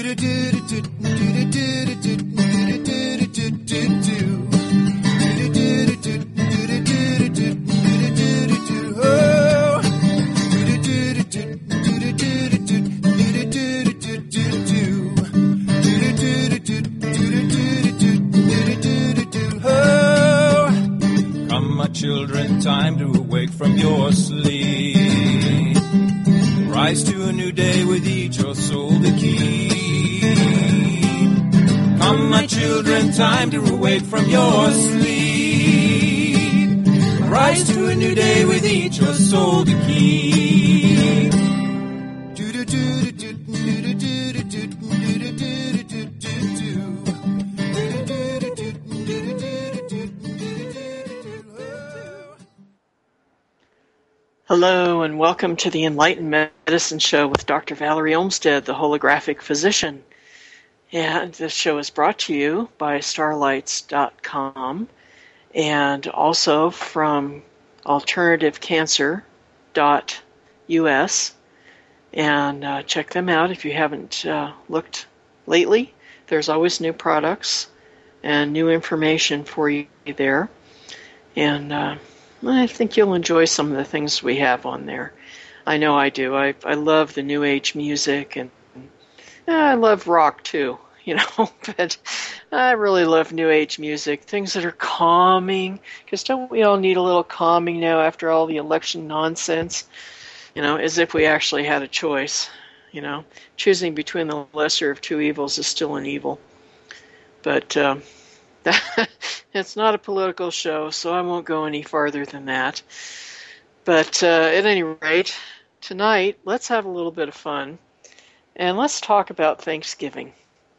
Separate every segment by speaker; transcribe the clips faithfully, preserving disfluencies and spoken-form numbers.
Speaker 1: Children, time to awake from your sleep. Rise to a new day with each your soul to keep. Come, my children, time to awake from your sleep. Rise to a new day with each your soul to keep.
Speaker 2: Hello and welcome to the Enlightened Medicine Show with Doctor Valerie Olmsted, the holographic physician. And this show is brought to you by starlights dot com and also from alternative cancer dot U S. And uh, check them out if you haven't uh, looked lately. There's always new products and new information for you there. And uh, I think you'll enjoy some of the things we have on there. I know I do. I I love the new age music, and uh, I love rock too, you know, but I really love new age music, things that are calming, because don't we all need a little calming now after all the election nonsense? You know, as if we actually had a choice, you know. Choosing between the lesser of two evils is still an evil. But um, it's not a political show, so I won't go any farther than that. But uh, at any rate, tonight, let's have a little bit of fun, and let's talk about Thanksgiving.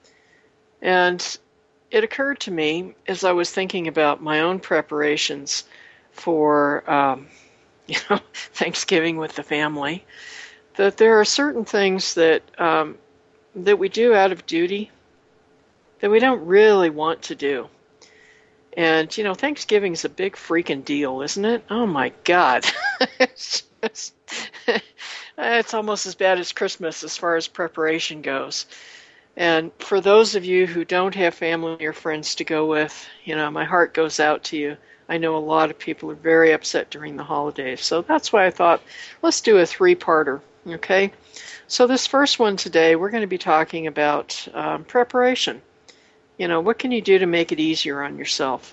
Speaker 2: And it occurred to me, as I was thinking about my own preparations for um, you know, Thanksgiving with the family, that there are certain things that um, that we do out of duty that we don't really want to do. And, you know, Thanksgiving's a big freaking deal, isn't it? Oh, my God. it's, just, it's almost as bad as Christmas as far as preparation goes. And for those of you who don't have family or friends to go with, you know, my heart goes out to you. I know a lot of people are very upset during the holidays. So that's why I thought, let's do a three-parter, okay? So this first one today, we're going to be talking about um, preparation. You know, what can you do to make it easier on yourself?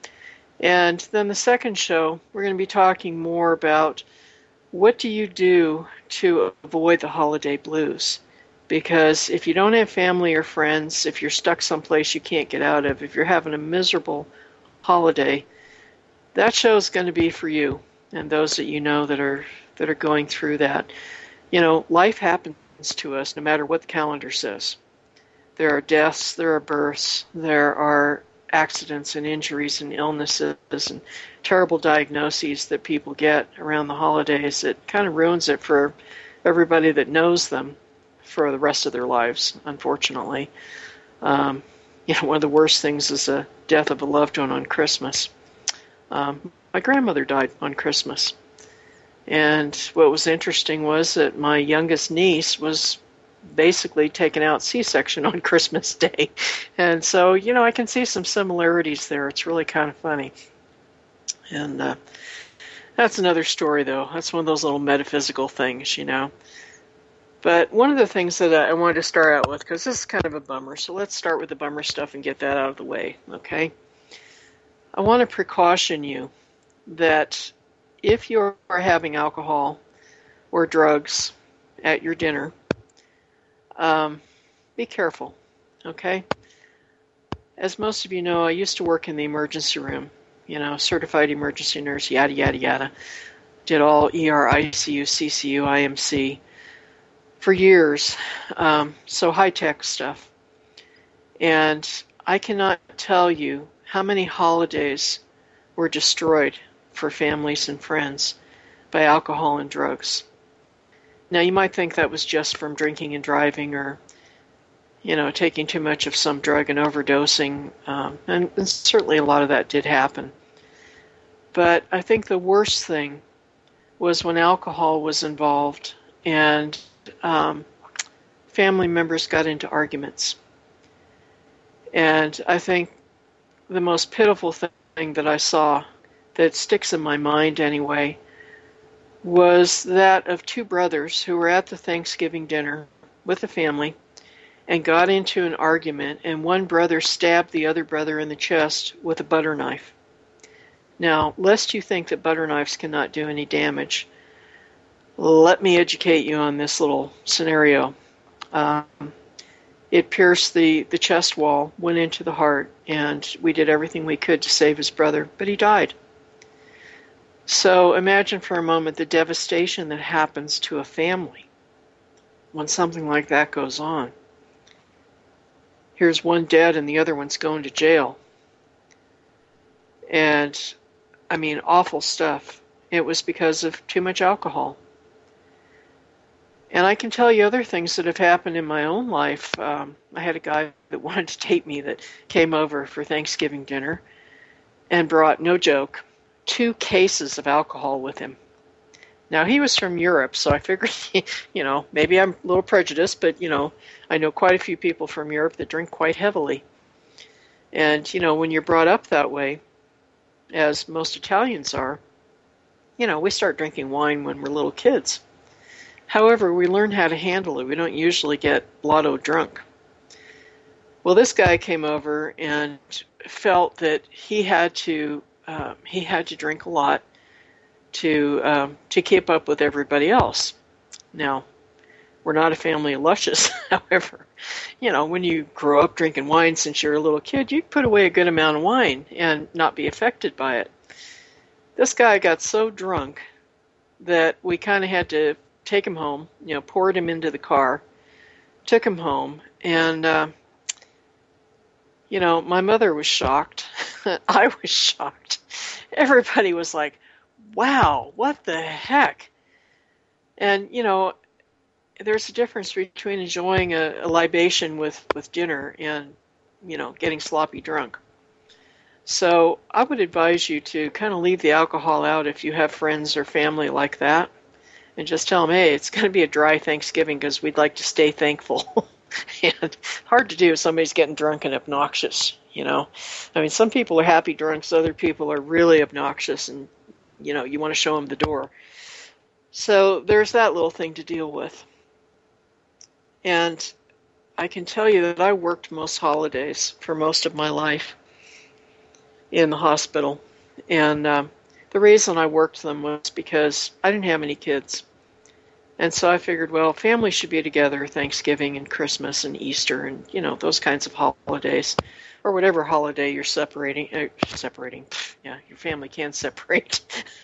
Speaker 2: And then the second show, we're going to be talking more about what do you do to avoid the holiday blues? Because if you don't have family or friends, if you're stuck someplace you can't get out of, if you're having a miserable holiday, that show is going to be for you and those that you know that are that are going through that. You know, life happens to us no matter what the calendar says. There are deaths, there are births, there are accidents and injuries and illnesses and terrible diagnoses that people get around the holidays. It kind of ruins it for everybody that knows them for the rest of their lives, unfortunately. Um, you know, one of the worst things is the death of a loved one on Christmas. Um, my grandmother died on Christmas. And what was interesting was that my youngest niece was basically taken out C-section on Christmas Day. And so, you know, I can see some similarities there. It's really kind of funny. And uh, that's another story, though. That's one of those little metaphysical things, you know. But one of the things that I wanted to start out with, because this is kind of a bummer, so let's start with the bummer stuff and get that out of the way, okay? I want to precaution you that if you're having alcohol or drugs at your dinner, Um, be careful, okay? As most of you know, I used to work in the emergency room, you know, certified emergency nurse, yada, yada, yada. Did all E R, I C U, C C U, I M C for years, um, so high-tech stuff. And I cannot tell you how many holidays were destroyed for families and friends by alcohol and drugs. Now, you might think that was just from drinking and driving or, you know, taking too much of some drug and overdosing, um, and, and certainly a lot of that did happen. But I think the worst thing was when alcohol was involved and um, family members got into arguments. And I think the most pitiful thing that I saw, that sticks in my mind anyway, was that of two brothers who were at the Thanksgiving dinner with the family and got into an argument, and one brother stabbed the other brother in the chest with a butter knife. Now, lest you think that butter knives cannot do any damage, let me educate you on this little scenario. Um, it pierced the, the chest wall, went into the heart, and we did everything we could to save his brother, but he died. So imagine for a moment the devastation that happens to a family when something like that goes on. Here's one dead and the other one's going to jail. And, I mean, awful stuff. It was because of too much alcohol. And I can tell you other things that have happened in my own life. Um, I had a guy that wanted to date me that came over for Thanksgiving dinner and brought, no joke, two cases of alcohol with him. Now, he was from Europe, so I figured, you know, maybe I'm a little prejudiced, but, you know, I know quite a few people from Europe that drink quite heavily. And, you know, when you're brought up that way, as most Italians are, you know, we start drinking wine when we're little kids. However, we learn how to handle it. We don't usually get blotto drunk. Well, this guy came over and felt that he had to uh, he had to drink a lot to um, to keep up with everybody else. Now, we're not a family of luscious. However, you know, when you grow up drinking wine since you're a little kid, you put away a good amount of wine and not be affected by it. This guy got so drunk that we kind of had to take him home, you know, poured him into the car, took him home, and, uh, you know, my mother was shocked. I was shocked. Everybody was like, wow, what the heck? And, you know, there's a difference between enjoying a, a libation with, with dinner and, you know, getting sloppy drunk. So I would advise you to kind of leave the alcohol out if you have friends or family like that, and just tell them, hey, it's going to be a dry Thanksgiving because we'd like to stay thankful. And hard to do if somebody's getting drunk and obnoxious, you know. I mean, some people are happy drunks, other people are really obnoxious, and, you know, you want to show them the door. So there's that little thing to deal with. And I can tell you that I worked most holidays for most of my life in the hospital. And um, the reason I worked them was because I didn't have any kids. And so I figured, well, families should be together Thanksgiving and Christmas and Easter and, you know, those kinds of holidays. Or whatever holiday you're separating. Uh, separating. Yeah, your family can separate.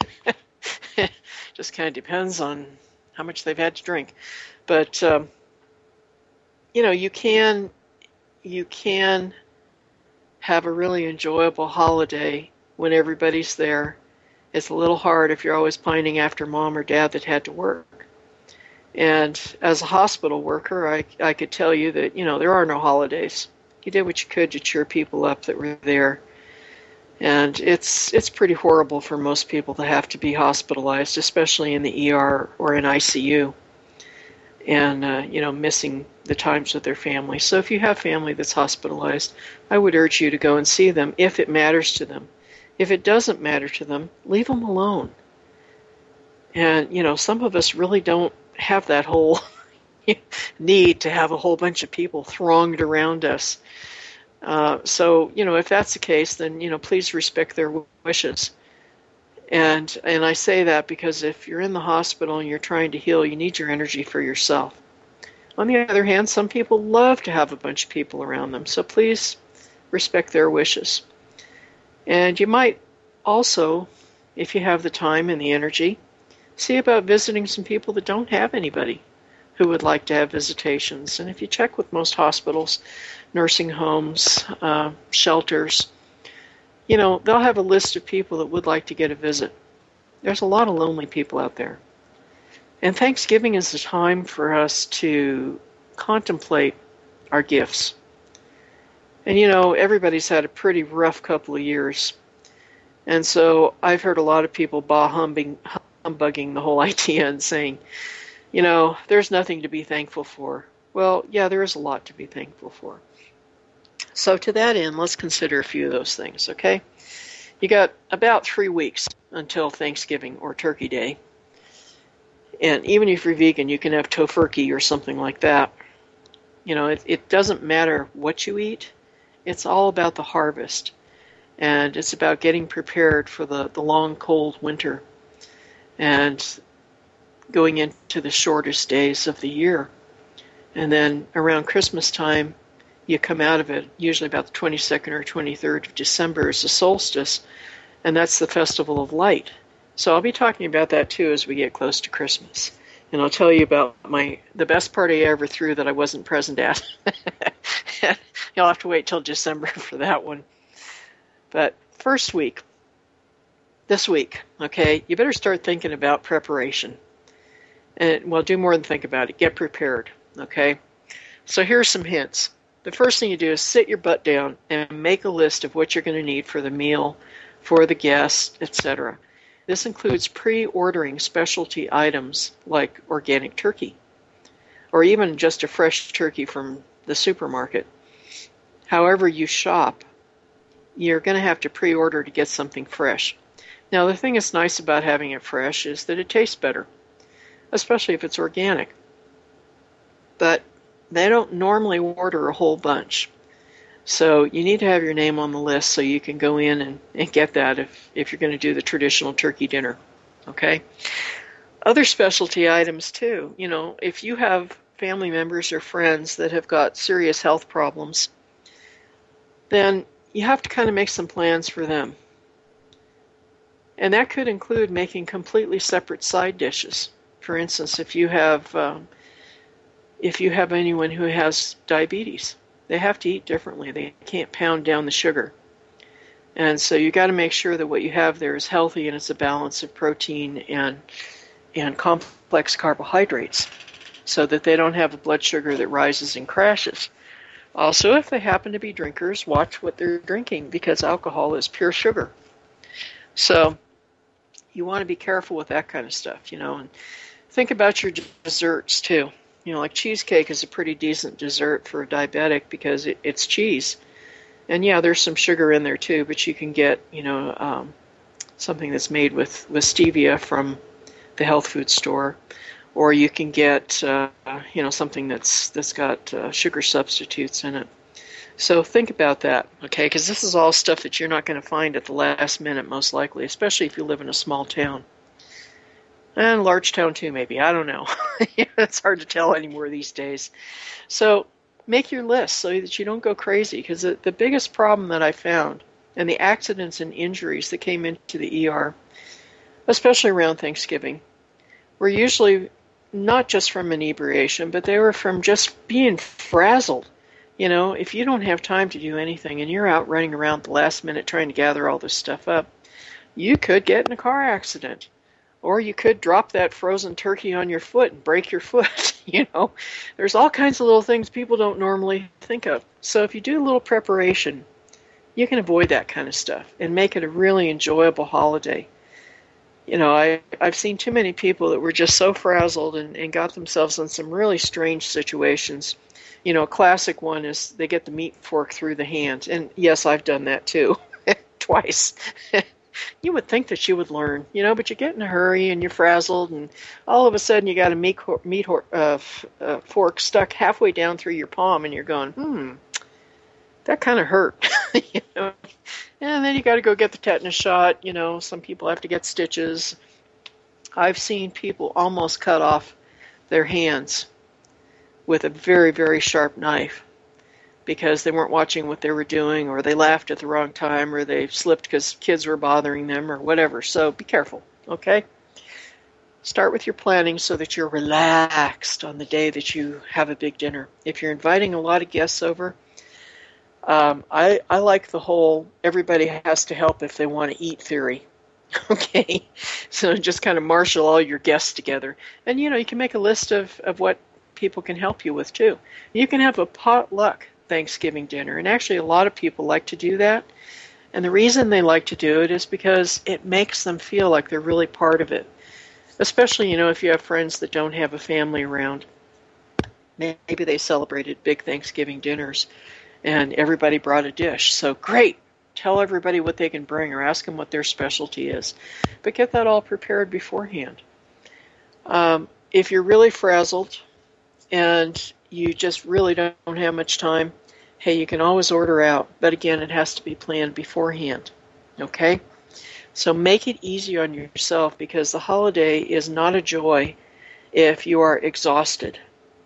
Speaker 2: Just kind of depends on how much they've had to drink. But, um, you know, you can, you can have a really enjoyable holiday when everybody's there. It's a little hard if you're always pining after mom or dad that had to work. And as a hospital worker, I, I could tell you that, you know, there are no holidays. You did what you could to cheer people up that were there. And it's it's pretty horrible for most people to have to be hospitalized, especially in the E R or in I C U, and, uh, you know, missing the times with their family. So if you have family that's hospitalized, I would urge you to go and see them if it matters to them. If it doesn't matter to them, leave them alone. And, you know, some of us really don't have that whole need to have a whole bunch of people thronged around us. Uh, so, you know, if that's the case, then, you know, please respect their wishes. And and I say that because if you're in the hospital and you're trying to heal, you need your energy for yourself. On the other hand, some people love to have a bunch of people around them, so please respect their wishes. And you might also, if you have the time and the energy, see about visiting some people that don't have anybody who would like to have visitations. And if you check with most hospitals, nursing homes, uh, shelters, you know, they'll have a list of people that would like to get a visit. There's a lot of lonely people out there. And Thanksgiving is the time for us to contemplate our gifts. And, you know, everybody's had a pretty rough couple of years. And so I've heard a lot of people bah humbing, humbugging the whole idea and saying, you know, there's nothing to be thankful for. Well, yeah, there is a lot to be thankful for. So to that end, let's consider a few of those things, okay? You got about three weeks until Thanksgiving or Turkey Day. And even if you're vegan, you can have tofurkey or something like that. You know, it, it doesn't matter what you eat. It's all about the harvest. And it's about getting prepared for the, the long, cold winter and going into the shortest days of the year. And then around Christmas time, you come out of it, usually about the twenty-second or twenty-third of December is the solstice, and that's the Festival of Light. So I'll be talking about that too as we get close to Christmas. And I'll tell you about my the best party I ever threw that I wasn't present at. You'll have to wait till December for that one. But first week, this week, okay, you better start thinking about preparation. And, well, do more than think about it. Get prepared, okay? So here are some hints. The first thing you do is sit your butt down and make a list of what you're going to need for the meal, for the guests, et cetera. This includes pre-ordering specialty items like organic turkey, or even just a fresh turkey from the supermarket. However you shop, you're going to have to pre-order to get something fresh. Now, the thing that's nice about having it fresh is that it tastes better, especially if it's organic. But they don't normally order a whole bunch. So you need to have your name on the list so you can go in and, and get that if, if you're going to do the traditional turkey dinner. Okay? Other specialty items too. You know, if you have family members or friends that have got serious health problems, then you have to kind of make some plans for them. And that could include making completely separate side dishes. For instance, if you have um, if you have anyone who has diabetes, they have to eat differently. They can't pound down the sugar. And so you got to make sure that what you have there is healthy and it's a balance of protein and and complex carbohydrates so that they don't have a blood sugar that rises and crashes. Also, if they happen to be drinkers, watch what they're drinking because alcohol is pure sugar. So you want to be careful with that kind of stuff, you know, and think about your desserts too. You know, like cheesecake is a pretty decent dessert for a diabetic because it, it's cheese. And yeah, there's some sugar in there too, but you can get, you know, um, something that's made with, with stevia from the health food store. Or you can get, uh, you know, something that's that's got uh, sugar substitutes in it. So think about that, okay? Because this is all stuff that you're not going to find at the last minute, most likely, especially if you live in a small town. And large town too, maybe. I don't know. It's hard to tell anymore these days. So make your list so that you don't go crazy. Because the, the biggest problem that I found, and the accidents and injuries that came into the E R, especially around Thanksgiving, were usually not just from inebriation, but they were from just being frazzled. You know, if you don't have time to do anything and you're out running around at the last minute trying to gather all this stuff up, you could get in a car accident. Or you could drop that frozen turkey on your foot and break your foot. You know, there's all kinds of little things people don't normally think of. So if you do a little preparation, you can avoid that kind of stuff and make it a really enjoyable holiday. You know, I, I've seen too many people that were just so frazzled and, and got themselves in some really strange situations. You know, a classic one is they get the meat fork through the hand. And yes, I've done that too, twice. You would think that you would learn, you know, but you get in a hurry and you're frazzled and all of a sudden you got a meat, meat uh, uh, fork stuck halfway down through your palm and you're going, hmm, that kind of hurt. You know? And then you got to go get the tetanus shot. You know, some people have to get stitches. I've seen people almost cut off their hands with a very, very sharp knife because they weren't watching what they were doing, or they laughed at the wrong time, or they slipped because kids were bothering them, or whatever. So be careful, okay? Start with your planning so that you're relaxed on the day that you have a big dinner. If you're inviting a lot of guests over, Um, I, I like the whole everybody has to help if they want to eat theory. Okay? So just kind of marshal all your guests together. And, you know, you can make a list of, of what people can help you with, too. You can have a potluck Thanksgiving dinner. And actually, a lot of people like to do that. And the reason they like to do it is because it makes them feel like they're really part of it. Especially, you know, if you have friends that don't have a family around. Maybe they celebrated big Thanksgiving dinners and everybody brought a dish. So great. Tell everybody what they can bring or ask them what their specialty is. But get that all prepared beforehand. Um, if you're really frazzled and you just really don't have much time, hey, you can always order out. But again, it has to be planned beforehand. Okay? So make it easy on yourself, because the holiday is not a joy if you are exhausted.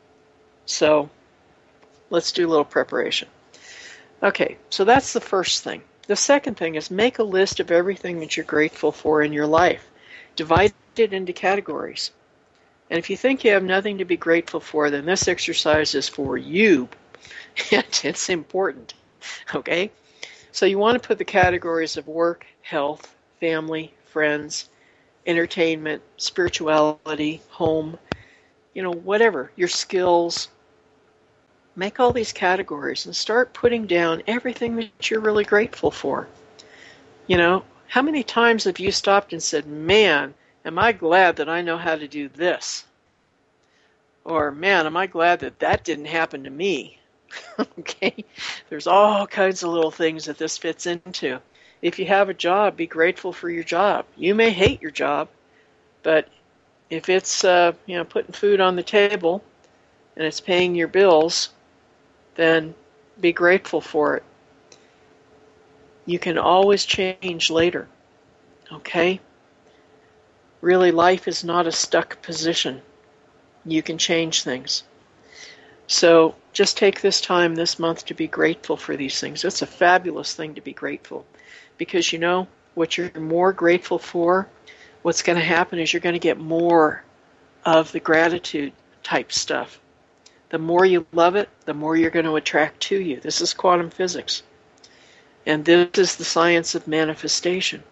Speaker 2: So let's do a little preparation. Okay, so that's the first thing. The second thing is make a list of everything that you're grateful for in your life. Divide it into categories. And if you think you have nothing to be grateful for, then this exercise is for you. And it's important. Okay? So you want to put the categories of work, health, family, friends, entertainment, spirituality, home, you know, whatever, your skills. Make all these categories and start putting down everything that you're really grateful for. You know, how many times have you stopped and said, man, am I glad that I know how to do this? Or, man, am I glad that that didn't happen to me? Okay? There's all kinds of little things that this fits into. If you have a job, be grateful for your job. You may hate your job, but if it's, uh, you know, putting food on the table and it's paying your bills, then be grateful for it. You can always change later. Okay? Really, life is not a stuck position. You can change things. So just take this time this month to be grateful for these things. It's a fabulous thing to be grateful. Because you know, what you're more grateful for, what's going to happen is you're going to get more of the gratitude type stuff. The more you love it, the more you're going to attract to you. This is quantum physics. And this is the science of manifestation.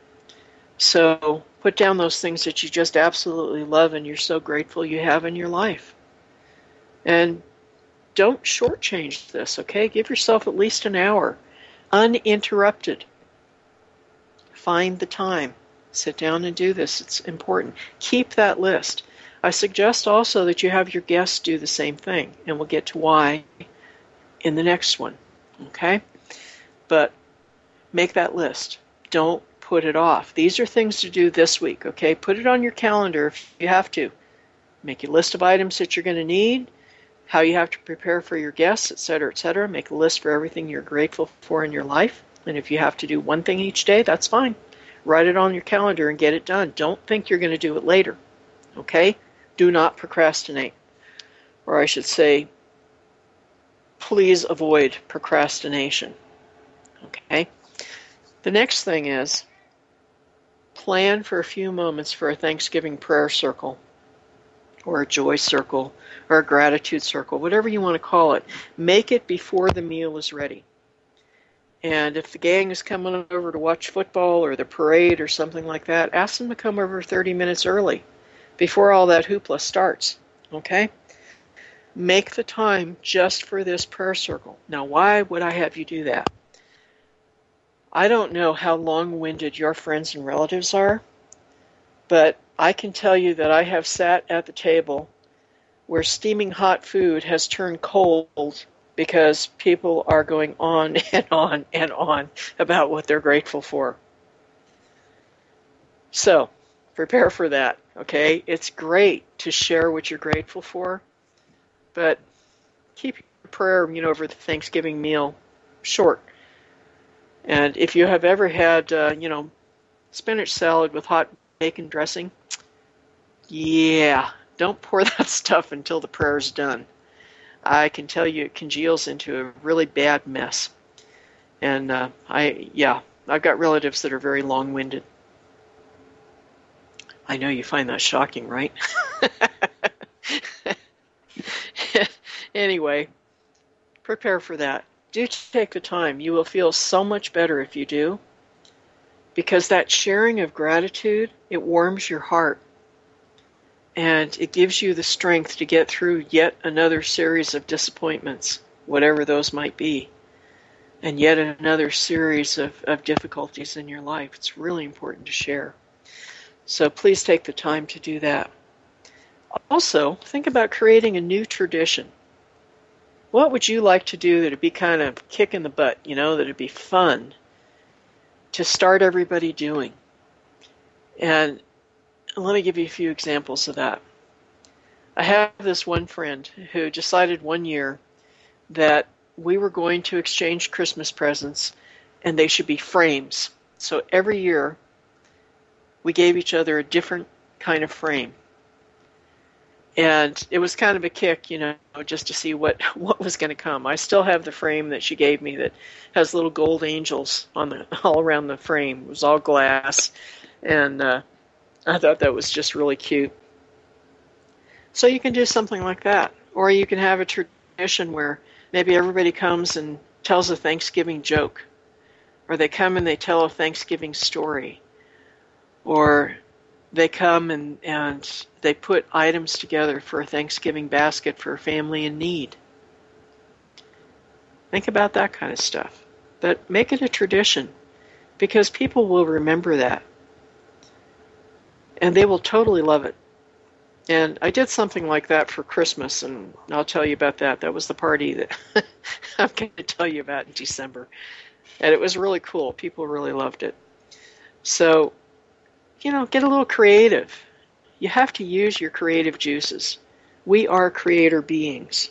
Speaker 2: So put down those things that you just absolutely love and you're so grateful you have in your life. And don't shortchange this, okay? Give yourself at least an hour, uninterrupted. Find the time. Sit down and do this. It's important. Keep that list. I suggest also that you have your guests do the same thing, and we'll get to why in the next one, okay? But make that list. Don't put it off. These are things to do this week, okay? Put it on your calendar if you have to. Make a list of items that you're going to need, how you have to prepare for your guests, et cetera, et cetera. Make a list for everything you're grateful for in your life. And if you have to do one thing each day, that's fine. Write it on your calendar and get it done. Don't think you're going to do it later, okay? Do not procrastinate. Or I should say, please avoid procrastination, okay? The next thing is plan for a few moments for a Thanksgiving prayer circle or a joy circle or a gratitude circle, whatever you want to call it. Make it before the meal is ready. And if the gang is coming over to watch football or the parade or something like that, ask them to come over thirty minutes early before all that hoopla starts, okay? Make the time just for this prayer circle. Now, why would I have you do that? I don't know how long-winded your friends and relatives are, but I can tell you that I have sat at the table where steaming hot food has turned cold because people are going on and on and on about what they're grateful for. So, prepare for that, okay? It's great to share what you're grateful for, but keep your prayer, you know, over the Thanksgiving meal short. And if you have ever had, uh, you know, spinach salad with hot bacon dressing, yeah, don't pour that stuff until the prayer's done. I can tell you it congeals into a really bad mess. And uh, I, yeah, I've got relatives that are very long-winded. I know you find that shocking, right? Anyway, prepare for that. Do take the time. You will feel so much better if you do, because that sharing of gratitude, it warms your heart. And it gives you the strength to get through yet another series of disappointments, whatever those might be, and yet another series of, of difficulties in your life. It's really important to share. So please take the time to do that. Also, think about creating a new tradition. What would you like to do that would be kind of kick in the butt, you know, that would be fun to start everybody doing? And let me give you a few examples of that. I have this one friend who decided one year that we were going to exchange Christmas presents and they should be frames. So every year we gave each other a different kind of frame. And it was kind of a kick, you know, just to see what, what was going to come. I still have the frame that she gave me that has little gold angels on the all around the frame. It was all glass, and uh, I thought that was just really cute. So you can do something like that. Or you can have a tradition where maybe everybody comes and tells a Thanksgiving joke. Or they come and they tell a Thanksgiving story. Or they come and, and they put items together for a Thanksgiving basket for a family in need. Think about that kind of stuff. But make it a tradition, because people will remember that. And they will totally love it. And I did something like that for Christmas, and I'll tell you about that. That was the party that I'm going to tell you about in December. And it was really cool. People really loved it. So, you know, get a little creative. You have to use your creative juices. We are creator beings.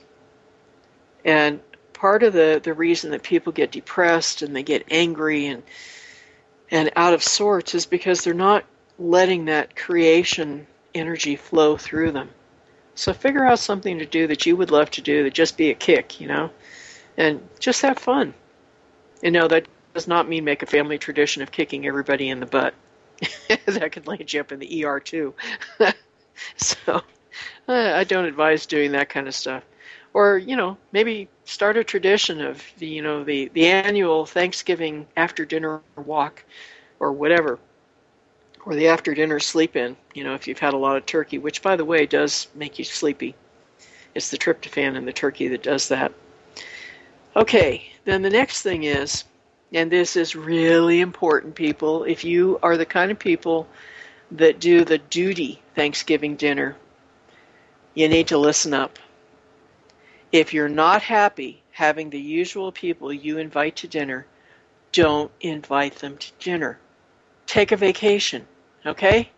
Speaker 2: And part of the, the reason that people get depressed and they get angry and and out of sorts is because they're not letting that creation energy flow through them. So figure out something to do that you would love to do that just be a kick, you know, and just have fun. You know, that does not mean make a family tradition of kicking everybody in the butt. That could land you up in the E R too. So uh, I don't advise doing that kind of stuff. Or, you know, maybe start a tradition of the, you know, the, the annual Thanksgiving after dinner walk or whatever. Or the after dinner sleep in, you know, if you've had a lot of turkey, which, by the way, does make you sleepy. It's the tryptophan in the turkey that does that. Okay, then the next thing is, and this is really important, people, if you are the kind of people that do the duty Thanksgiving dinner, you need to listen up. If you're not happy having the usual people you invite to dinner, don't invite them to dinner. Take a vacation. Okay?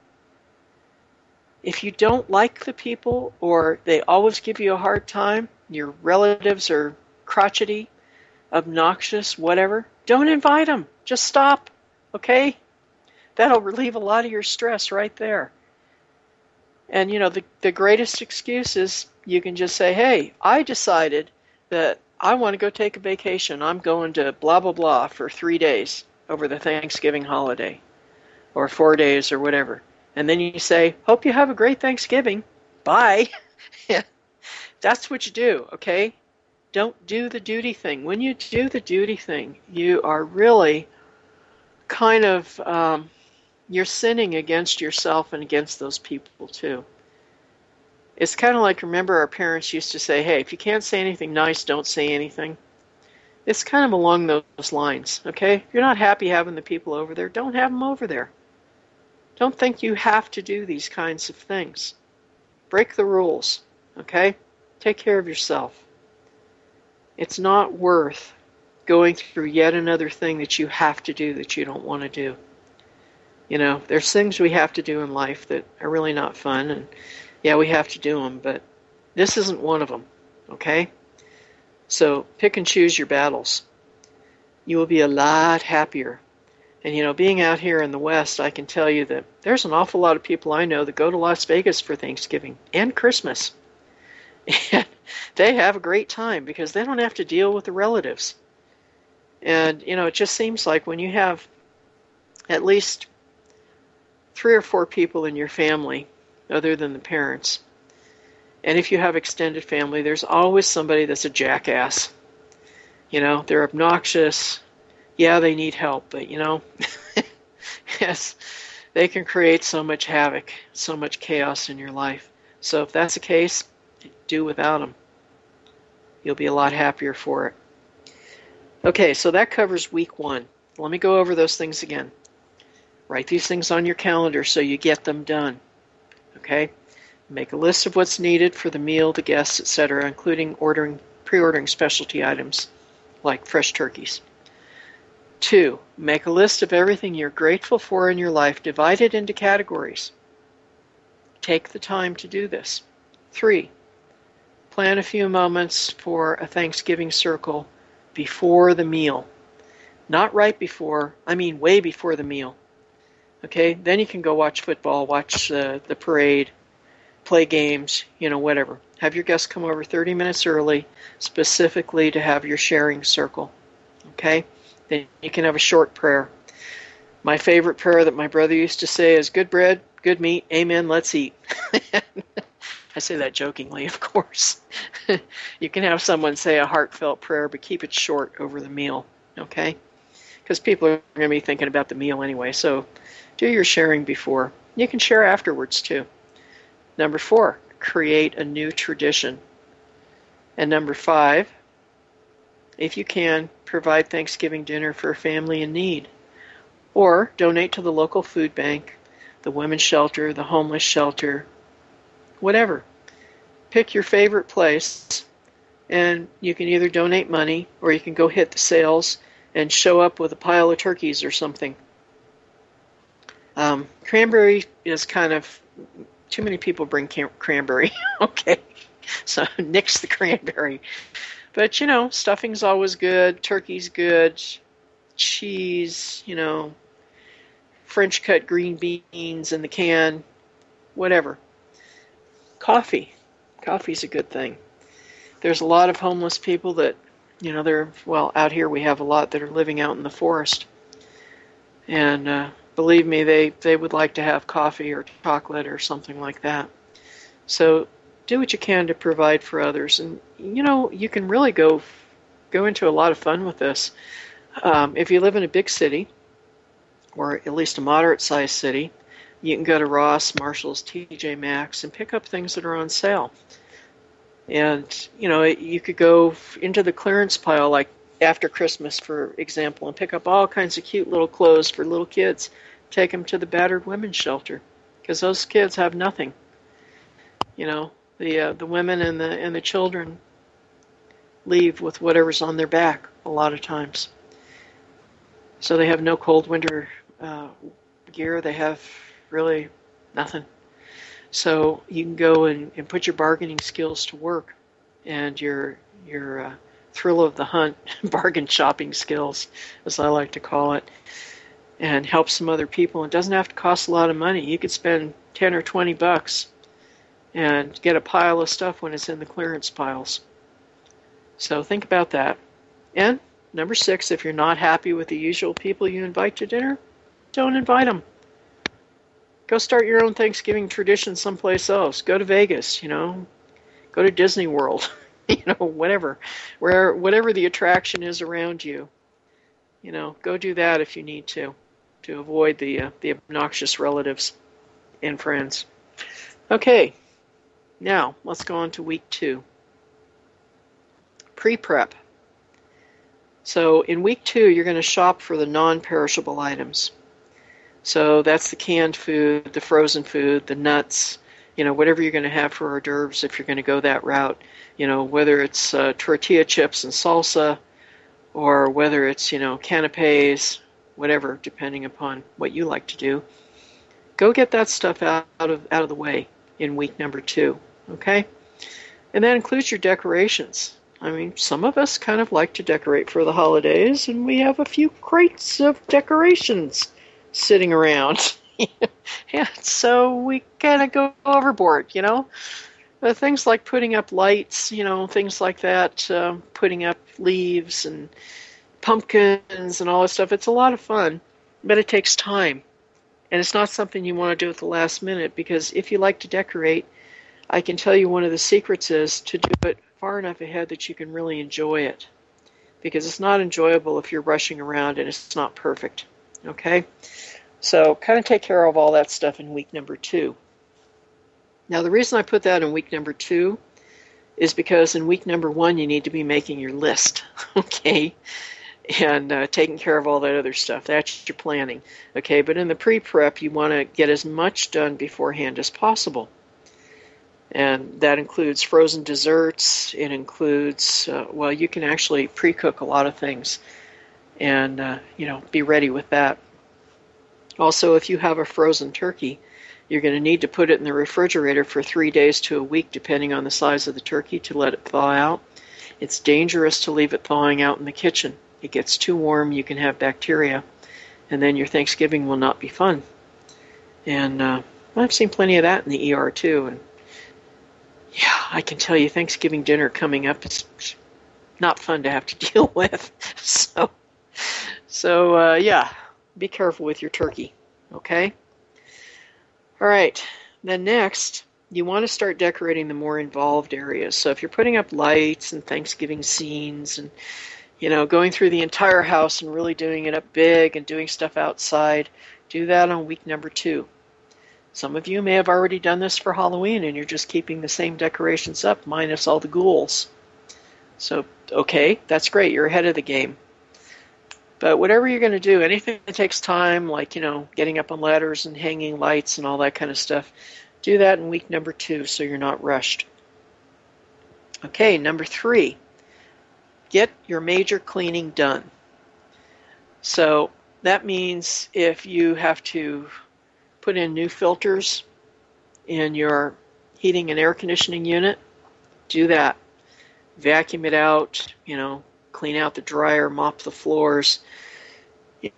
Speaker 2: If you don't like the people or they always give you a hard time, your relatives are crotchety, obnoxious, whatever, don't invite them. Just stop. Okay? That'll relieve a lot of your stress right there. And, you know, the, the greatest excuse is you can just say, hey, I decided that I want to go take a vacation. I'm going to blah, blah, blah for three days over the Thanksgiving holiday. Or four days or whatever. And then you say, hope you have a great Thanksgiving. Bye. That's what you do, okay? Don't do the duty thing. When you do the duty thing, you are really kind of, um, you're sinning against yourself and against those people too. It's kind of like, remember our parents used to say, hey, if you can't say anything nice, don't say anything. It's kind of along those lines, okay? If you're not happy having the people over there, don't have them over there. Don't think you have to do these kinds of things. Break the rules, okay? Take care of yourself. It's not worth going through yet another thing that you have to do that you don't want to do. You know, there's things we have to do in life that are really not fun, and yeah, we have to do them, but this isn't one of them, okay? So pick and choose your battles. You will be a lot happier. And, you know, being out here in the West, I can tell you that there's an awful lot of people I know that go to Las Vegas for Thanksgiving and Christmas. And they have a great time because they don't have to deal with the relatives. And, you know, it just seems like when you have at least three or four people in your family, other than the parents, and if you have extended family, there's always somebody that's a jackass. You know, they're obnoxious. Yeah, they need help, but, you know, yes, they can create so much havoc, so much chaos in your life. So if that's the case, do without them. You'll be a lot happier for it. Okay, so that covers week one. Let me go over those things again. Write these things on your calendar so you get them done. Okay? Make a list of what's needed for the meal, the guests, et cetera, including ordering pre-ordering specialty items like fresh turkeys. Two, make a list of everything you're grateful for in your life, divided into categories. Take the time to do this. Three, plan a few moments for a Thanksgiving circle before the meal. Not right before, I mean way before the meal. Okay, then you can go watch football, watch uh, the parade, play games, you know, whatever. Have your guests come over thirty minutes early, specifically to have your sharing circle. Okay, then you can have a short prayer. My favorite prayer that my brother used to say is, good bread, good meat, amen, let's eat. I say that jokingly, of course. You can have someone say a heartfelt prayer, but keep it short over the meal, okay? Because people are going to be thinking about the meal anyway, so do your sharing before. You can share afterwards, too. Number four, create a new tradition. And number five, if you can, provide Thanksgiving dinner for a family in need. Or donate to the local food bank, the women's shelter, the homeless shelter, whatever. Pick your favorite place, and you can either donate money or you can go hit the sales and show up with a pile of turkeys or something. Um, cranberry is kind of, too many people bring cam- cranberry. Okay, so nix the cranberry. But, you know, stuffing's always good, turkey's good, cheese, you know, French cut green beans in the can, whatever. Coffee. Coffee's a good thing. There's a lot of homeless people that, you know, they're, well, out here we have a lot that are living out in the forest. And uh, believe me, they, they would like to have coffee or chocolate or something like that. So do what you can to provide for others. And, you know, you can really go go into a lot of fun with this. Um, if you live in a big city, or at least a moderate-sized city, you can go to Ross, Marshall's, T J Maxx, and pick up things that are on sale. And, you know, you could go into the clearance pile, like after Christmas, for example, and pick up all kinds of cute little clothes for little kids. Take them to the battered women's shelter, because those kids have nothing. You know, the uh, the women and the and the children leave with whatever's on their back a lot of times. So they have no cold winter uh, gear. They have really nothing. So you can go and, and put your bargaining skills to work, and your your uh, thrill of the hunt, bargain shopping skills, as I like to call it, and help some other people. It doesn't have to cost a lot of money. You could spend ten or twenty bucks and get a pile of stuff when it's in the clearance piles. So think about that. And number six, if you're not happy with the usual people you invite to dinner, don't invite them. Go start your own Thanksgiving tradition someplace else. Go to Vegas, you know. Go to Disney World, you know, whatever. Where, whatever the attraction is around you, you know, go do that if you need to, to avoid the, uh, the obnoxious relatives and friends. Okay, now let's go on to week two. Pre-prep. So in week two, you're going to shop for the non-perishable items. So that's the canned food, the frozen food, the nuts, you know, whatever you're going to have for hors d'oeuvres if you're going to go that route. You know, whether it's uh, tortilla chips and salsa, or whether it's, you know, canapes, whatever, depending upon what you like to do. Go get that stuff out of out of the way in week number two, okay? And that includes your decorations. I mean, some of us kind of like to decorate for the holidays, and we have a few crates of decorations sitting around. Yeah, so we kind of go overboard, you know. Uh, things like putting up lights, you know, things like that, uh, putting up leaves and pumpkins and all that stuff. It's a lot of fun, but it takes time. And it's not something you want to do at the last minute, because if you like to decorate, I can tell you one of the secrets is to do it far enough ahead that you can really enjoy it. Because it's not enjoyable if you're rushing around and it's not perfect. Okay? So kind of take care of all that stuff in week number two. Now the reason I put that in week number two is because in week number one you need to be making your list. Okay? And uh, taking care of all that other stuff. That's your planning. Okay? But in the pre-prep you want to get as much done beforehand as possible. And that includes frozen desserts. It includes, uh, well, you can actually pre-cook a lot of things and, uh, you know, be ready with that. Also, if you have a frozen turkey, you're going to need to put it in the refrigerator for three days to a week, depending on the size of the turkey, to let it thaw out. It's dangerous to leave it thawing out in the kitchen. It gets too warm, you can have bacteria, and then your Thanksgiving will not be fun. And uh, I've seen plenty of that in the E R too. And yeah, I can tell you Thanksgiving dinner coming up is not fun to have to deal with. So, so uh, yeah, be careful with your turkey, okay? All right, then next, you want to start decorating the more involved areas. So if you're putting up lights and Thanksgiving scenes and, you know, going through the entire house and really doing it up big and doing stuff outside, do that on week number two. Some of you may have already done this for Halloween and you're just keeping the same decorations up minus all the ghouls. So, okay, that's great. You're ahead of the game. But whatever you're going to do, anything that takes time, like, you know, getting up on ladders and hanging lights and all that kind of stuff, do that in week number two so you're not rushed. Okay, number three, get your major cleaning done. So that means if you have to put in new filters in your heating and air conditioning unit, do that. Vacuum it out, you know, clean out the dryer, mop the floors. You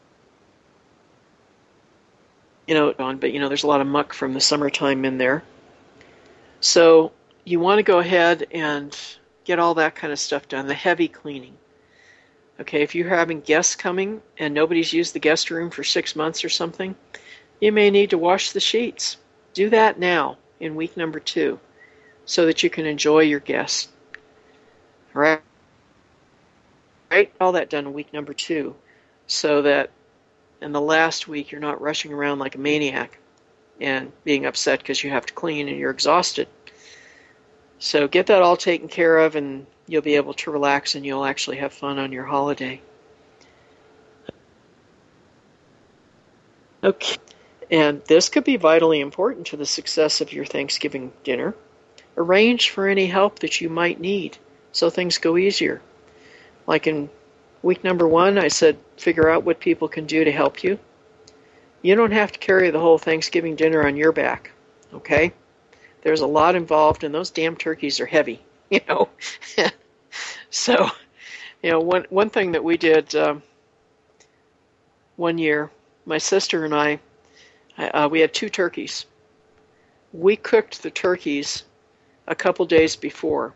Speaker 2: know, but you know, there's a lot of muck from the summertime in there. So you want to go ahead and get all that kind of stuff done, the heavy cleaning. Okay, if you're having guests coming and nobody's used the guest room for six months or something, you may need to wash the sheets. Do that now in week number two so that you can enjoy your guests. All right? Right? All that done in week number two so that in the last week you're not rushing around like a maniac and being upset because you have to clean and you're exhausted. So get that all taken care of and you'll be able to relax and you'll actually have fun on your holiday. Okay. And this could be vitally important to the success of your Thanksgiving dinner. Arrange for any help that you might need so things go easier. Like in week number one, I said, figure out what people can do to help you. You don't have to carry the whole Thanksgiving dinner on your back, okay? There's a lot involved, and those damn turkeys are heavy, you know? So, you know, one, one thing that we did um, one year, my sister and I, uh, we had two turkeys. We cooked the turkeys a couple days before.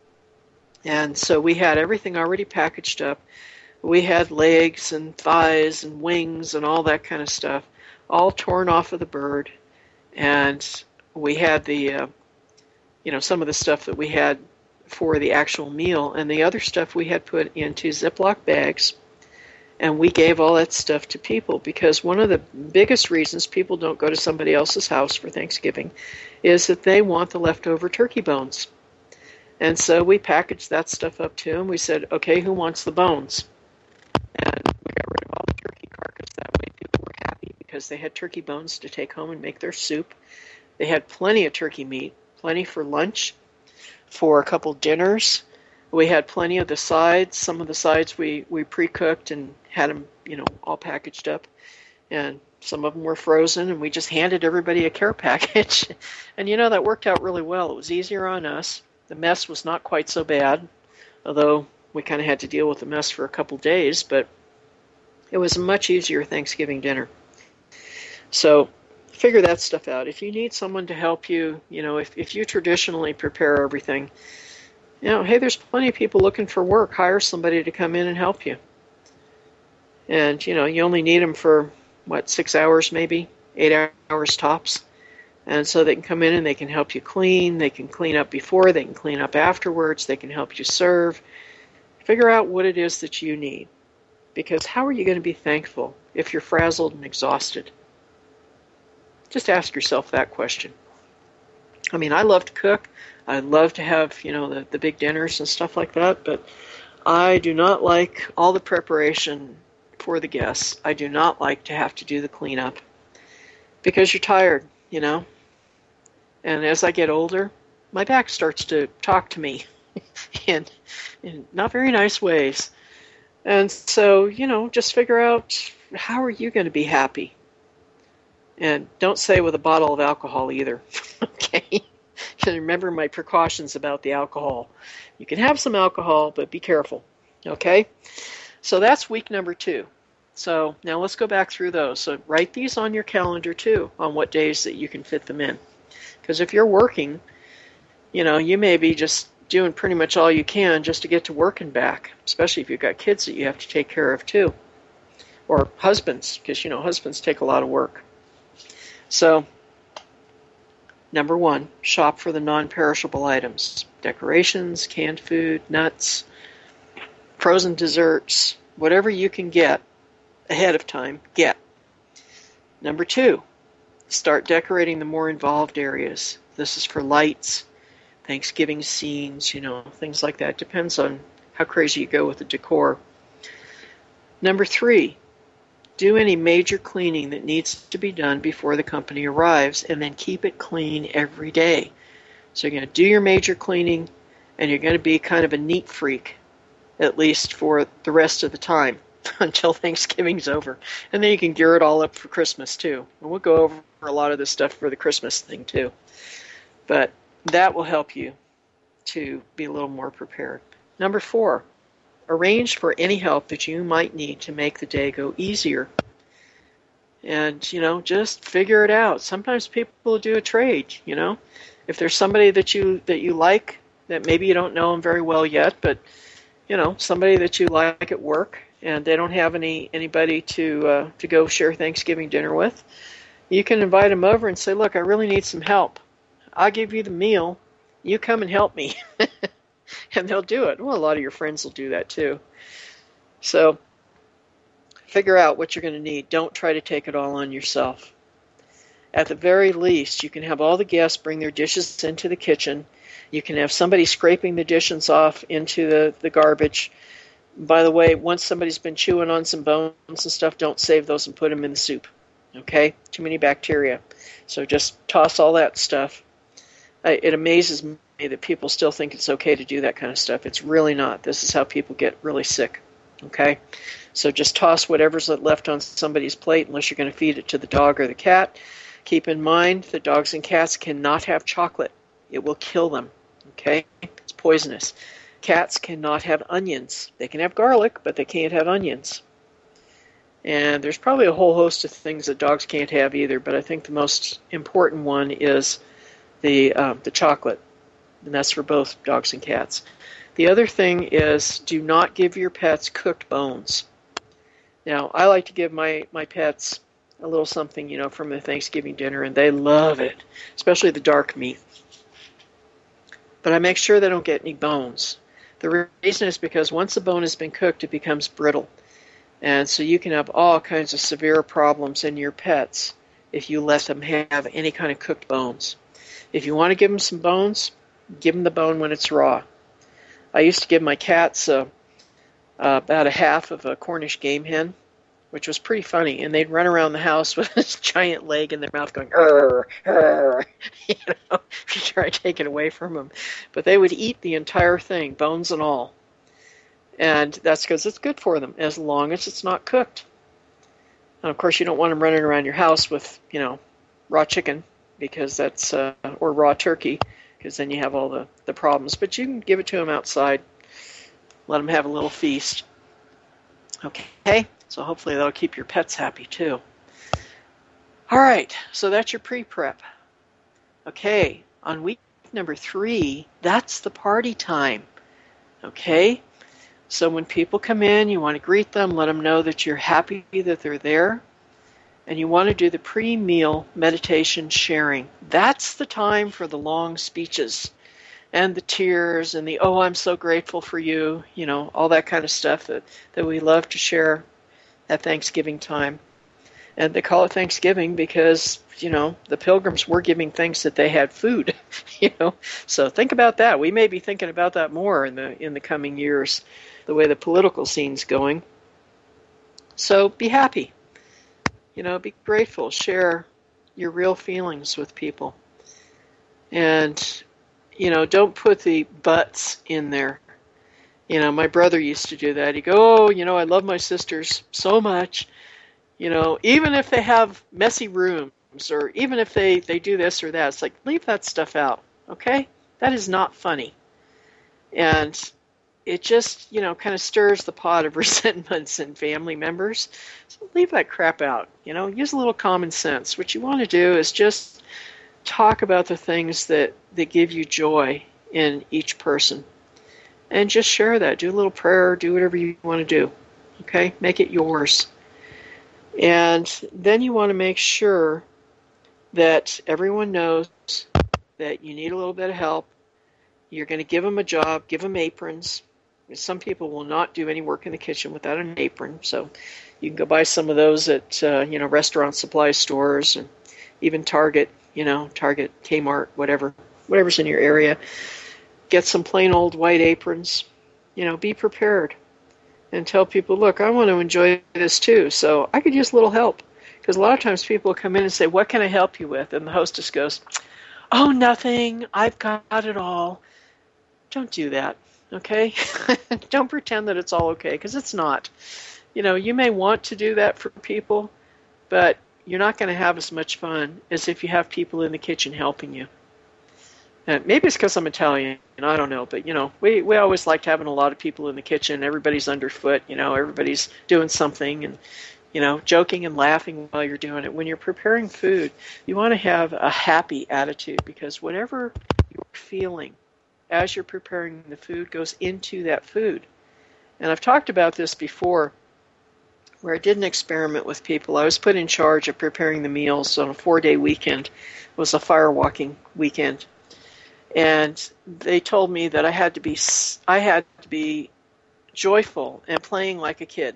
Speaker 2: And so we had everything already packaged up. We had legs and thighs and wings and all that kind of stuff, all torn off of the bird. And we had the, uh, you know, some of the stuff that we had for the actual meal, and the other stuff we had put into Ziploc bags. And we gave all that stuff to people because one of the biggest reasons people don't go to somebody else's house for Thanksgiving is that they want the leftover turkey bones. And so we packaged that stuff up to them. We said, okay, who wants the bones? And we got rid of all the turkey carcass. That way people were happy because they had turkey bones to take home and make their soup. They had plenty of turkey meat, plenty for lunch, for a couple dinners. We had plenty of the sides. Some of the sides we, we pre-cooked and had them, you know, all packaged up. And some of them were frozen, and we just handed everybody a care package. And, you know, that worked out really well. It was easier on us. The mess was not quite so bad, although we kind of had to deal with the mess for a couple days, but it was a much easier Thanksgiving dinner. So figure that stuff out. If you need someone to help you, you know, if, if you traditionally prepare everything, you know, hey, there's plenty of people looking for work. Hire somebody to come in and help you. And, you know, you only need them for, what, six hours maybe, eight hours tops. And so they can come in and they can help you clean. They can clean up before. They can clean up afterwards. They can help you serve. Figure out what it is that you need. Because how are you going to be thankful if you're frazzled and exhausted? Just ask yourself that question. I mean, I love to cook. I love to have, you know, the, the big dinners and stuff like that. But I do not like all the preparation for the guests. I do not like to have to do the cleanup. Because you're tired, you know. And as I get older, my back starts to talk to me in, in not very nice ways. And so, you know, just figure out, how are you going to be happy? And don't say with a bottle of alcohol either. Okay? Remember my precautions about the alcohol. You can have some alcohol, but be careful. Okay? So that's week number two. So now let's go back through those. So write these on your calendar too, on what days that you can fit them in. Because if you're working, you know, you may be just doing pretty much all you can just to get to work and back, especially if you've got kids that you have to take care of too. Or husbands, because, you know, husbands take a lot of work. So, number one, shop for the non-perishable items. Decorations, canned food, nuts, frozen desserts, whatever you can get ahead of time, get. Number two, start decorating the more involved areas. This is for lights, Thanksgiving scenes, you know, things like that. Depends on how crazy you go with the decor. Number three, do any major cleaning that needs to be done before the company arrives, and then keep it clean every day. So you're going to do your major cleaning, and you're going to be kind of a neat freak, at least for the rest of the time, until Thanksgiving's over. And then you can gear it all up for Christmas, too. And we'll go over a lot of this stuff for the Christmas thing, too. But that will help you to be a little more prepared. Number four, arrange for any help that you might need to make the day go easier. And, you know, just figure it out. Sometimes people do a trade, you know. If there's somebody that you that you like, that maybe you don't know them very well yet, but, you know, somebody that you like at work, and they don't have any anybody to uh, to go share Thanksgiving dinner with, you can invite them over and say, look, I really need some help. I'll give you the meal. You come and help me. And they'll do it. Well, a lot of your friends will do that too. So figure out what you're going to need. Don't try to take it all on yourself. At the very least, you can have all the guests bring their dishes into the kitchen. You can have somebody scraping the dishes off into the, the garbage. By the way, once somebody's been chewing on some bones and stuff, don't save those and put them in the soup. Okay? Too many bacteria. So just toss all that stuff. It amazes me that people still think it's okay to do that kind of stuff. It's really not. This is how people get really sick. Okay? So just toss whatever's left on somebody's plate unless you're going to feed it to the dog or the cat. Keep in mind that dogs and cats cannot have chocolate. It will kill them. Okay? It's poisonous. Cats cannot have onions. They can have garlic, but they can't have onions. And there's probably a whole host of things that dogs can't have either, but I think the most important one is the uh, the chocolate. And that's for both dogs and cats. The other thing is, do not give your pets cooked bones. Now, I like to give my, my pets a little something, you know, from the Thanksgiving dinner, and they love it, especially the dark meat. But I make sure they don't get any bones. The reason is because once the bone has been cooked, it becomes brittle. And so you can have all kinds of severe problems in your pets if you let them have any kind of cooked bones. If you want to give them some bones, give them the bone when it's raw. I used to give my cats uh, uh, about a half of a Cornish game hen, which was pretty funny. And they'd run around the house with this giant leg in their mouth going, "Arr, arr," you know, to try to take it away from them. But they would eat the entire thing, bones and all. And that's because it's good for them, as long as it's not cooked. And of course, you don't want them running around your house with, you know, raw chicken, because that's, uh, or raw turkey, because then you have all the, the problems. But you can give it to them outside, let them have a little feast. Okay, so hopefully that'll keep your pets happy too. All right, so that's your pre-prep. Okay, on week number three, that's the party time. Okay, so when people come in, you want to greet them, let them know that you're happy that they're there. And you want to do the pre-meal meditation sharing. That's the time for the long speeches and the tears and the, oh, I'm so grateful for you, you know, all that kind of stuff that, that we love to share at Thanksgiving time. And they call it Thanksgiving because, you know, the Pilgrims were giving thanks that they had food, you know. So think about that. We may be thinking about that more in the in the coming years, the way the political scene's going. So be happy. You know, be grateful. Share your real feelings with people. And, you know, don't put the buts in there. You know, my brother used to do that. He'd go, oh, you know, I love my sisters so much. You know, even if they have messy rooms or even if they, they do this or that, it's like, leave that stuff out, okay? That is not funny. And it just, you know, kind of stirs the pot of resentments in family members. So leave that crap out. You know, use a little common sense. What you want to do is just talk about the things that, that give you joy in each person. And just share that. Do a little prayer. Do whatever you want to do. Okay? Make it yours. And then you want to make sure that everyone knows that you need a little bit of help. You're going to give them a job. Give them aprons. Some people will not do any work in the kitchen without an apron. So you can go buy some of those at, uh, you know, restaurant supply stores and even Target, you know, Target, Kmart, whatever, whatever's in your area. Get some plain old white aprons. You know, be prepared. And tell people, look, I want to enjoy this too, so I could use a little help. Because a lot of times people come in and say, what can I help you with? And the hostess goes, oh, nothing. I've got it all. Don't do that, okay? Don't pretend that it's all okay, because it's not. You know, you may want to do that for people, but you're not going to have as much fun as if you have people in the kitchen helping you. And maybe it's because I'm Italian, and I don't know, but, you know, we, we always liked having a lot of people in the kitchen. Everybody's underfoot, you know, everybody's doing something and, you know, joking and laughing while you're doing it. When you're preparing food, you want to have a happy attitude because whatever you're feeling as you're preparing the food goes into that food. And I've talked about this before where I did an experiment with people. I was put in charge of preparing the meals on a four-day weekend. It was a fire walking weekend. And they told me that I had to be I had to be joyful and playing like a kid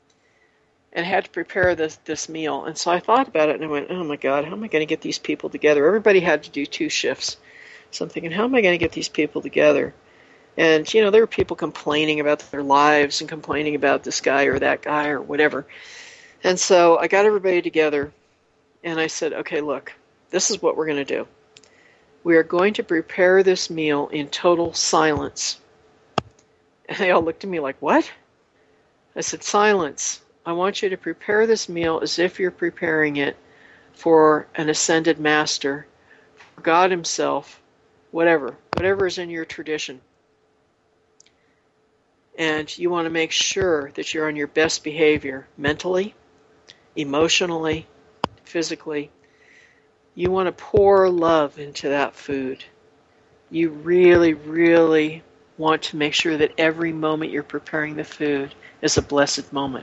Speaker 2: and had to prepare this, this meal. And so I thought about it and I went, oh my God, how am I going to get these people together? Everybody had to do two shifts. So I'm thinking, how am I going to get these people together? And, you know, there were people complaining about their lives and complaining about this guy or that guy or whatever. And so I got everybody together and I said, okay, look, this is what we're going to do. We are going to prepare this meal in total silence. And they all looked at me like, what? I said, silence. I want you to prepare this meal as if you're preparing it for an ascended master, for God himself, whatever, whatever is in your tradition. And you want to make sure that you're on your best behavior mentally, emotionally, physically. You want to pour love into that food. You really, really want to make sure that every moment you're preparing the food is a blessed moment.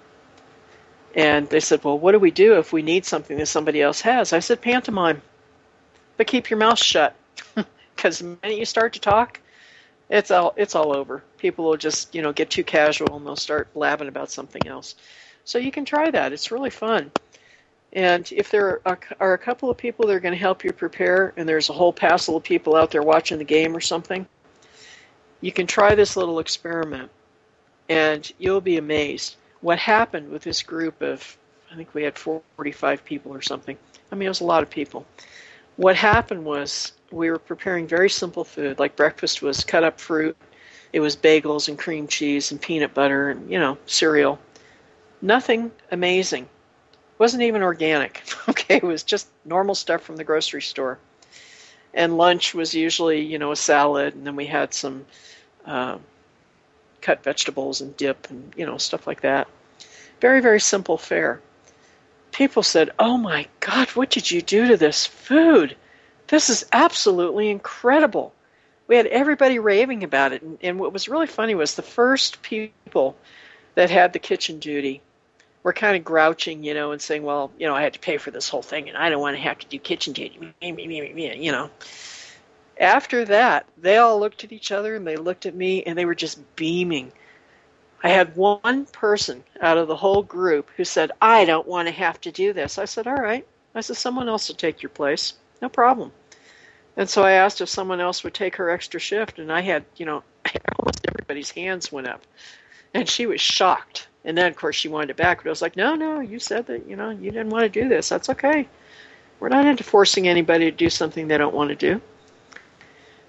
Speaker 2: And they said, well, what do we do if we need something that somebody else has? I said, pantomime. But keep your mouth shut. Because the minute you start to talk, it's all it's all over. People will just, you know, get too casual and they'll start blabbing about something else. So you can try that. It's really fun. And if there are, are a couple of people that are going to help you prepare, and there's a whole passel of people out there watching the game or something, you can try this little experiment, and you'll be amazed. What happened with this group of, I think we had forty-five people or something. I mean, it was a lot of people. What happened was we were preparing very simple food, like breakfast was cut up fruit. It was bagels and cream cheese and peanut butter and, you know, cereal. Nothing amazing. Wasn't even organic, okay? It was just normal stuff from the grocery store. And lunch was usually, you know, a salad, and then we had some uh, cut vegetables and dip and, you know, stuff like that. Very, very simple fare. People said, oh my God, what did you do to this food? This is absolutely incredible. We had everybody raving about it. And, and what was really funny was the first people that had the kitchen duty were kind of grouching, you know, and saying, well, you know, I had to pay for this whole thing, and I don't want to have to do kitchen duty, you know. After that, they all looked at each other, and they looked at me, and they were just beaming. I had one person out of the whole group who said, I don't want to have to do this. I said, all right. I said, someone else will take your place. No problem. And so I asked if someone else would take her extra shift, and I had, you know, almost everybody's hands went up. And she was shocked. And then, of course, she wanted it back. But I was like, no, no, you said that, you know, you didn't want to do this. That's okay. We're not into forcing anybody to do something they don't want to do.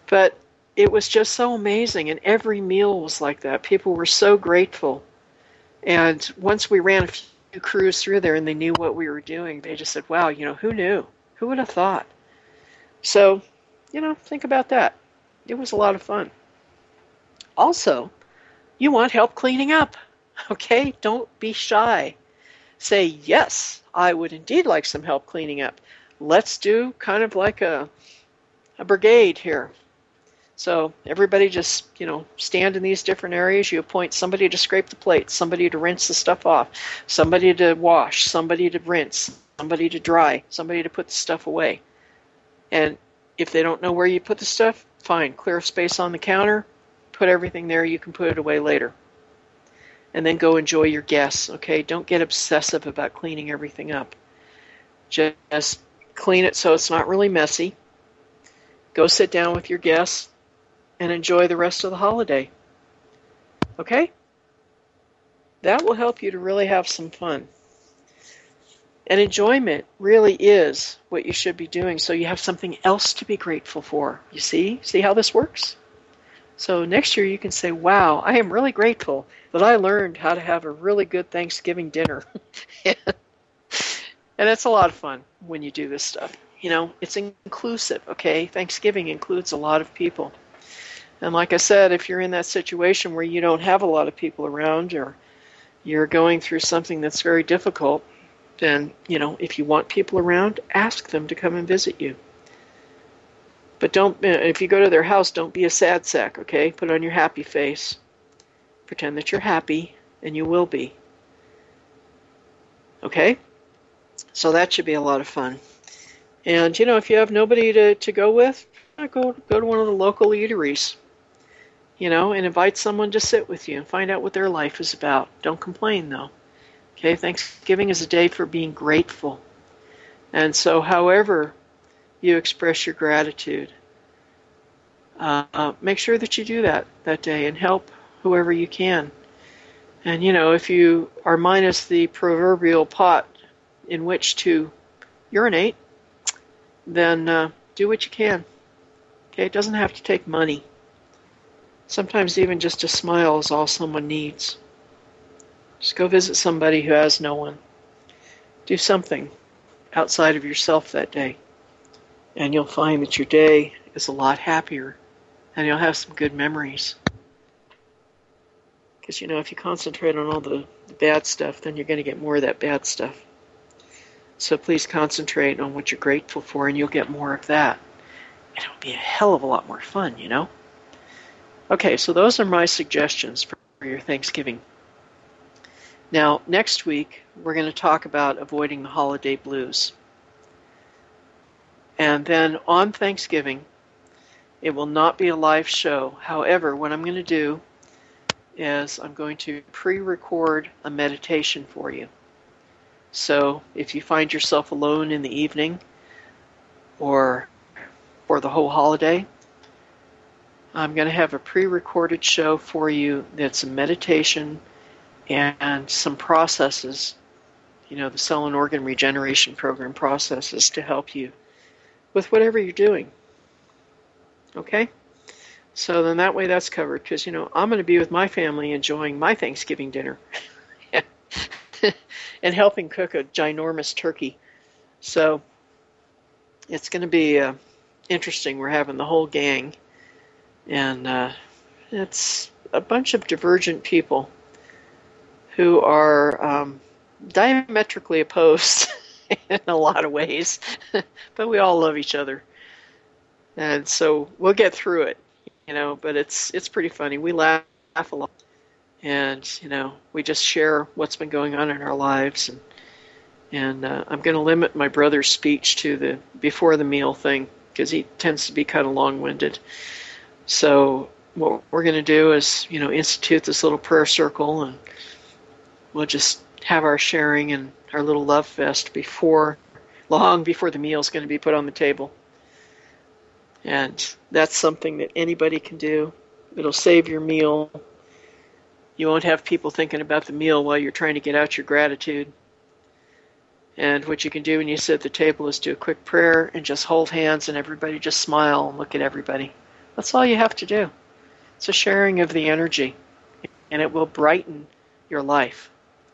Speaker 2: But it was just so amazing, and every meal was like that. People were so grateful. And once we ran a few crews through there and they knew what we were doing, they just said, wow, you know, who knew? Who would have thought? So, you know, think about that. It was a lot of fun. Also, you want help cleaning up, okay? Don't be shy. Say, yes, I would indeed like some help cleaning up. Let's do kind of like a, a brigade here. So everybody just, you know, stand in these different areas. You appoint somebody to scrape the plates, somebody to rinse the stuff off, somebody to wash, somebody to rinse, somebody to dry, somebody to put the stuff away. And if they don't know where you put the stuff, fine, clear space on the counter, put everything there, you can put it away later. And then go enjoy your guests, okay? Don't get obsessive about cleaning everything up. Just clean it so it's not really messy. Go sit down with your guests and enjoy the rest of the holiday. Okay? That will help you to really have some fun. And enjoyment really is what you should be doing, so you have something else to be grateful for. You see? See how this works? So next year you can say, wow, I am really grateful that I learned how to have a really good Thanksgiving dinner. And it's a lot of fun when you do this stuff. You know, it's inclusive, okay? Thanksgiving includes a lot of people. And like I said, if you're in that situation where you don't have a lot of people around or you're going through something that's very difficult, then, you know, if you want people around, ask them to come and visit you. But don't, if you go to their house, don't be a sad sack, okay? Put on your happy face. Pretend that you're happy, and you will be. Okay? So that should be a lot of fun. And, you know, if you have nobody to, to go with, go, go to one of the local eateries. You know, and invite someone to sit with you and find out what their life is about. Don't complain, though. Okay, Thanksgiving is a day for being grateful. And so however you express your gratitude, uh, make sure that you do that that day and help whoever you can. And, you know, if you are minus the proverbial pot in which to urinate, then uh, do what you can. Okay, it doesn't have to take money. Sometimes even just a smile is all someone needs. Just go visit somebody who has no one. Do something outside of yourself that day. And you'll find that your day is a lot happier. And you'll have some good memories. Because, you know, if you concentrate on all the, the bad stuff, then you're going to get more of that bad stuff. So please concentrate on what you're grateful for, and you'll get more of that. And it'll be a hell of a lot more fun, you know? Okay, so those are my suggestions for your Thanksgiving. Now, next week, we're going to talk about avoiding the holiday blues. And then on Thanksgiving, it will not be a live show. However, what I'm going to do is I'm going to pre-record a meditation for you. So if you find yourself alone in the evening or for the whole holiday, I'm going to have a pre-recorded show for you that's a meditation and some processes, you know, the cell and organ regeneration program processes to help you with whatever you're doing. Okay? So then that way that's covered, because, you know, I'm going to be with my family enjoying my Thanksgiving dinner and helping cook a ginormous turkey. So it's going to be uh, interesting. We're having the whole gang. And uh, it's a bunch of divergent people who are um, diametrically opposed in a lot of ways, but we all love each other. And so we'll get through it, you know, but it's it's pretty funny. We laugh a lot, and, you know, we just share what's been going on in our lives. And, and uh, I'm going to limit my brother's speech to the before the meal thing, because he tends to be kind of long-winded. So what we're going to do is, you know, institute this little prayer circle, and we'll just have our sharing and our little love fest before, long before the meal is going to be put on the table. And that's something that anybody can do. It'll save your meal. You won't have people thinking about the meal while you're trying to get out your gratitude. And what you can do when you sit at the table is do a quick prayer and just hold hands, and everybody just smile and look at everybody. That's all you have to do. It's a sharing of the energy, and it will brighten your life.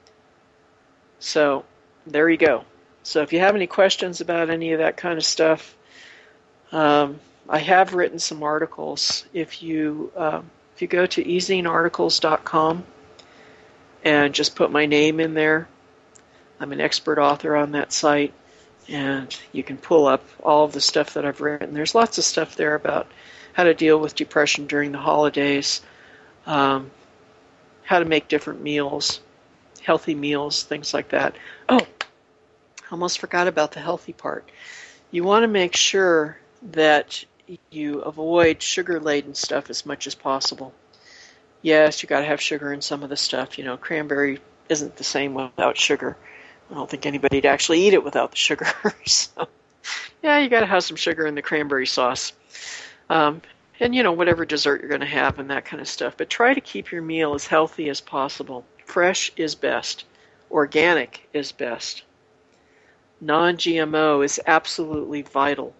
Speaker 2: So there you go. So if you have any questions about any of that kind of stuff, um, I have written some articles. If you um, if you go to e zine articles dot com and just put my name in there, I'm an expert author on that site, and you can pull up all of the stuff that I've written. There's lots of stuff there about how to deal with depression during the holidays, um, how to make different meals, healthy meals, things like that. Oh, I almost forgot about the healthy part. You want to make sure that you avoid sugar-laden stuff as much as possible. Yes, you got to have sugar in some of the stuff. You know, cranberry isn't the same without sugar. I don't think anybody'd actually eat it without the sugar. So, yeah, you got to have some sugar in the cranberry sauce. Um, and, you know, whatever dessert you're going to have and that kind of stuff. But try to keep your meal as healthy as possible. Fresh is best. Organic is best. Non-G M O is absolutely vital.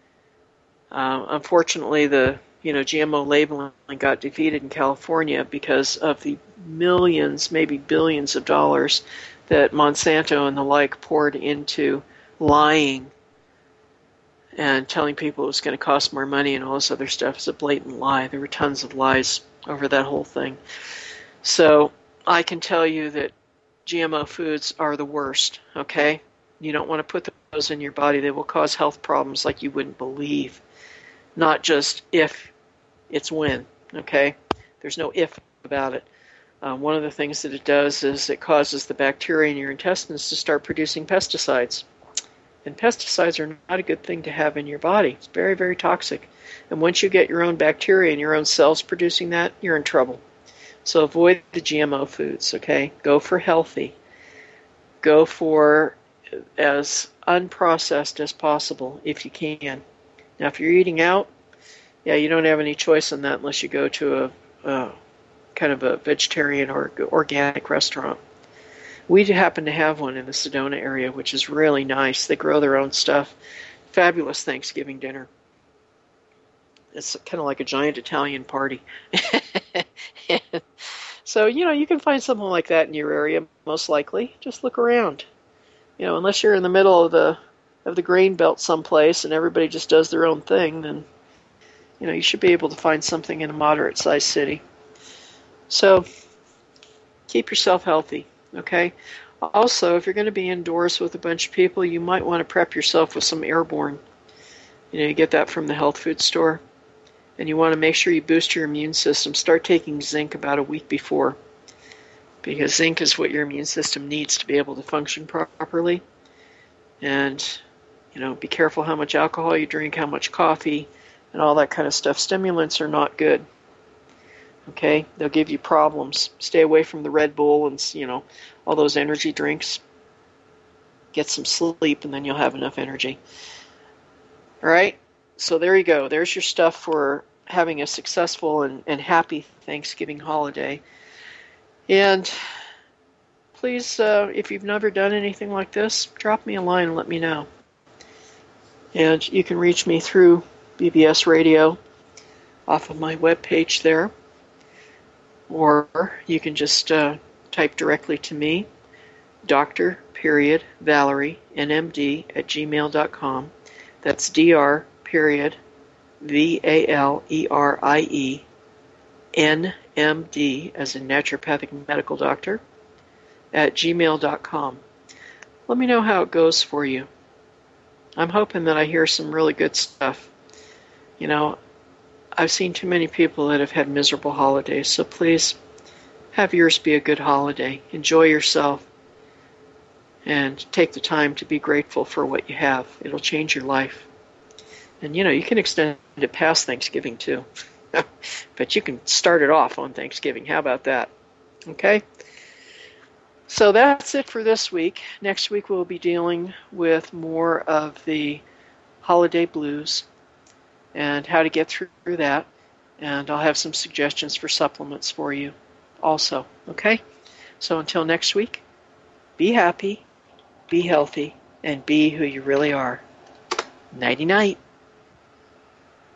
Speaker 2: Uh, unfortunately, the you know G M O labeling got defeated in California because of the millions, maybe billions of dollars that Monsanto and the like poured into lying and telling people it was going to cost more money and all this other stuff. Is a blatant lie. There were tons of lies over that whole thing. So I can tell you that G M O foods are the worst, okay? You don't want to put those in your body. They will cause health problems like you wouldn't believe. Not just if, it's when, okay? There's no if about it. Uh, one of the things that it does is it causes the bacteria in your intestines to start producing pesticides. And pesticides are not a good thing to have in your body. It's very, very toxic. And once you get your own bacteria and your own cells producing that, you're in trouble. So avoid the G M O foods, okay? Go for healthy. Go for as unprocessed as possible if you can. Now, if you're eating out, yeah, you don't have any choice in that unless you go to a, a kind of a vegetarian or organic restaurant. We happen to have one in the Sedona area, which is really nice. They grow their own stuff. Fabulous Thanksgiving dinner. It's kind of like a giant Italian party. So, you know, you can find something like that in your area, most likely. Just look around. You know, unless you're in the middle of the of the grain belt someplace and everybody just does their own thing, then, you know, you should be able to find something in a moderate-sized city. So, keep yourself healthy, okay? Also, if you're going to be indoors with a bunch of people, you might want to prep yourself with some Airborne. You know, you get that from the health food store. And you want to make sure you boost your immune system. Start taking zinc about a week before, because zinc is what your immune system needs to be able to function properly. And, you know, be careful how much alcohol you drink, how much coffee, and all that kind of stuff. Stimulants are not good. Okay? They'll give you problems. Stay away from the Red Bull and, you know, all those energy drinks. Get some sleep, and then you'll have enough energy. All right? So there you go. There's your stuff for having a successful and, and happy Thanksgiving holiday. And please, uh, if you've never done anything like this, drop me a line and let me know. And you can reach me through B B S Radio off of my webpage there. Or you can just uh, type directly to me, Doctor period Valerie, N M D, at gmail dot com. That's Dr. period V A L E R I E N M D, as in naturopathic medical doctor, at gmail dot com. Let me know how it goes for you. I'm hoping that I hear some really good stuff. You know, I've seen too many people that have had miserable holidays, so please have yours be a good holiday. Enjoy yourself and take the time to be grateful for what you have. It'll change your life. And, you know, you can extend it past Thanksgiving, too. But you can start it off on Thanksgiving. How about that? Okay? So that's it for this week. Next week we'll be dealing with more of the holiday blues and how to get through that. And I'll have some suggestions for supplements for you also. Okay? So until next week, be happy, be healthy, and be who you really are. Nighty-night.